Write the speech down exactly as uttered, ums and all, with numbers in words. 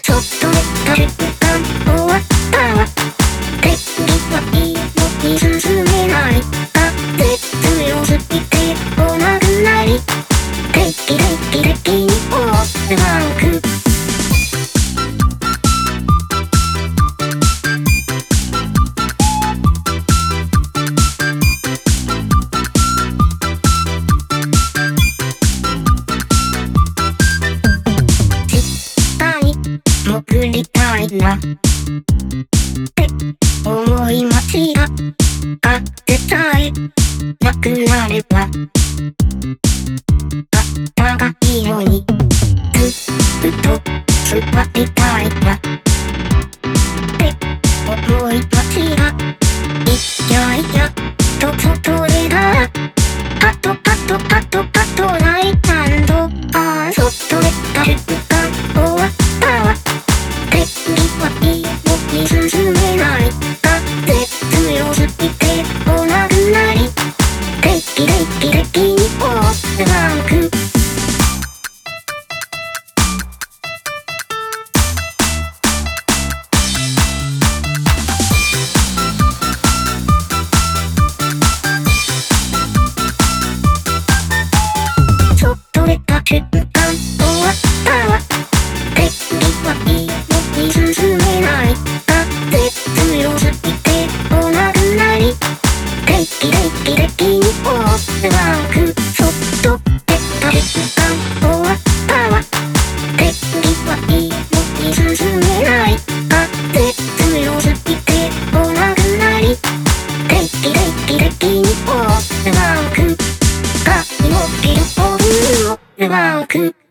ちょっと寝た瞬間終わったわ。天気はいいのに進めない。風強すぎて来なくなり。定期定期的に終わってマーク。潜りたいなって思い街があってさえなくなればあったがいいのにずっと座りたいなって思い街がいやいやと外でだパトパトパトパトライタンドあーそっと寝た瞬間終わったわ。天気はいいのに進めない。風強すぎて来なくなり。定期定期的に終わってマーク。ちょっと寝た瞬間終わったわ。天気はいいのに進めない。風強すぎて来なくなり。定期定期的に終わってマーク。そっと寝た瞬間終わったわ。天気はいいのに進めない。風強すぎて来なくなり。定期定期的に終わってマーク。髪の毛をブルーをマーク。